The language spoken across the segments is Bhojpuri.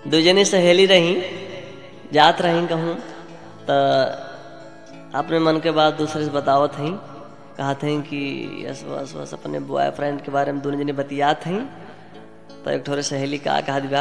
दुजनी सहेली रही जात रही कहूँ तो अपने मन के बात दूसरे से बतावत हई कहत हई कि यस बस बस अपने बॉयफ्रेंड के बारे में दोनों जने बतियात हई तो एक ठोरे सहेली का कहा दिबा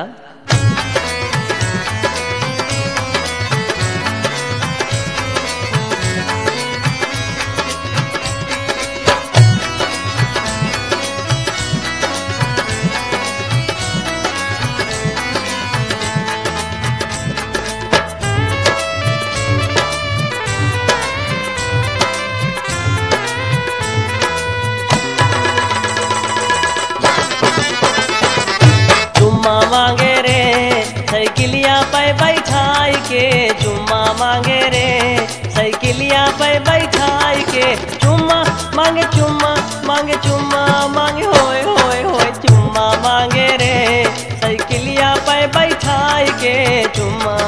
मांगे रे साइकिलिया पे बैठाई के चुम्मा मांगे रे साइकिलिया पे बैठाई के चुम्मा मांगे चुम्मा मांगे होए होए होए चुम्मा मांगे रे साइकिलिया पे बैठाई के चुम्मा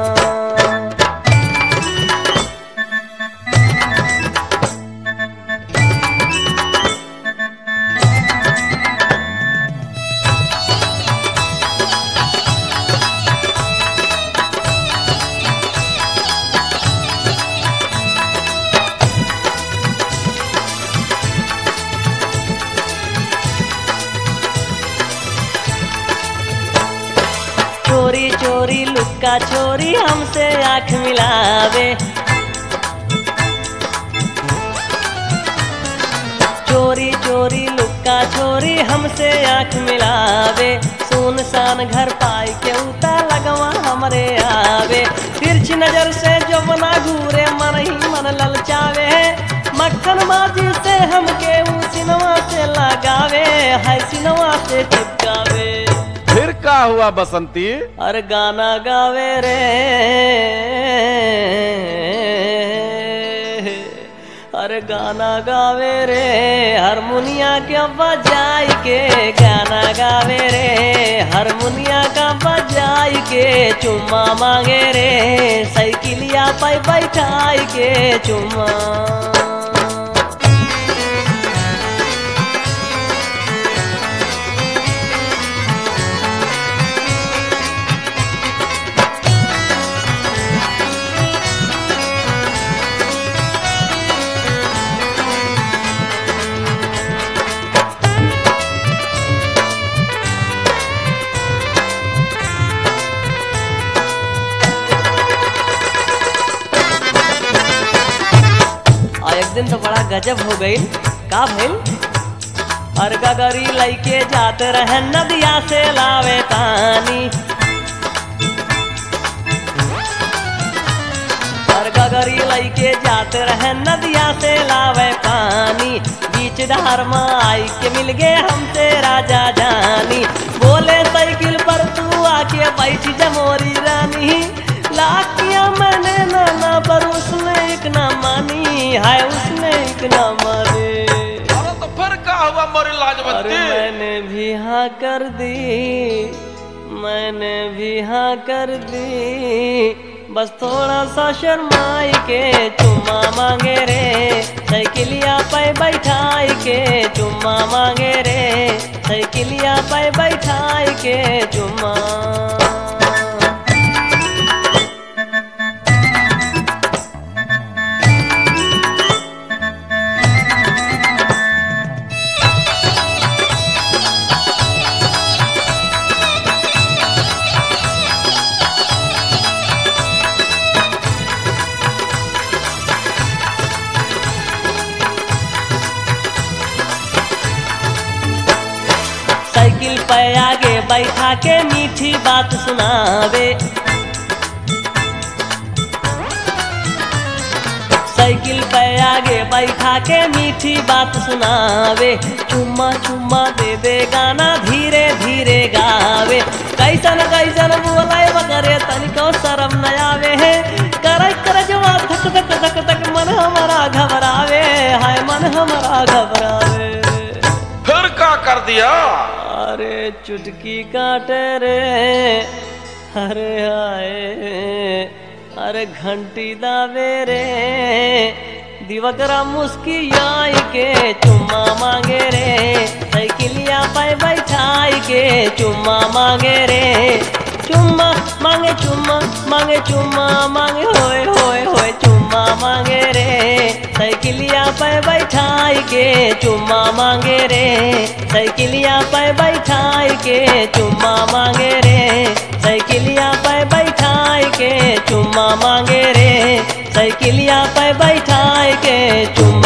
चोरी चोरी लुक्का चोरी हमसे आँख मिलावे चोरी चोरी लुक्का चोरी हमसे आँख मिलावे सुनसान घर पाई के उता लगवा हमरे आवे तिरछी नजर से जो बना घूरे मन ही मन ललचावे मक्खन माजी से हमके सिनवा से लगावे हाय सिनवा से चिपकावे फिर का हुआ बसंती? अरे गाना गावे रे अरे गाना गावे रे हारमोनिया के बजाई के गाना गावे रे हारमोनिया का बजाई के चुम्मा मांगे रे साइकिलिया पे बैठाई के चुम्मा एक दिन तो बड़ा गजब हो गई का भइल और गगरी लइके जाते रहे नदिया से लावे पानी और गगरी लइके जाते रहे नदिया से लावे पानी बीच धार में आई के मिल गए हमसे राजा जानी बोले साइकिल पर तू आके बैठी जमोरी रानी लाकिया मैंने नाना पर उसने एक ना मानी हाय उसने एक ना माने अरे तो फिर का हुआ मोरी लाजवंती? अरे मैंने भी हाँ कर दी मैंने भी हाँ कर दी बस थोड़ा सा शर्माई के चुम्मा मांगे रे साइकिलिया पे बैठाई के चुम्मा मांगे रे साइकिलिया पे बैठाई के चुम्मा साइकिल पे आगे बैठा के मीठी बात सुनावे साइकिल पे आगे बैठा के मीठी बात सुनावे चुम्मा चुम्मा दे दे गाना धीरे धीरे गावे कैसन कैसन बोले मगरे तनिको शर्म न आवे है कर जवाब धक धक धक धक मन हमारा घबरावे हाय मन हमारा घबरावे फिर का कर दिया? अरे चुटकी काटे रे अरे आए अरे घंटी दावे रे दिवकरा मुस्कियाई के चुम्मा मांगे रे साइकिलिया पे बैठाई के चुम्मा मांगे रे चुम्मा के चुम्मा मांगे, होए होए होए चुम्मा मांगे रे। साइकिलिया पे बैठाई के चुम्मा मांगे रे। साइकिलिया पे बैठाई के चुम्मा मांगे रे। साइकिलिया पे बैठाई के चुम्मा मांगे रे। साइकिलिया पे बैठाई के चुम्मा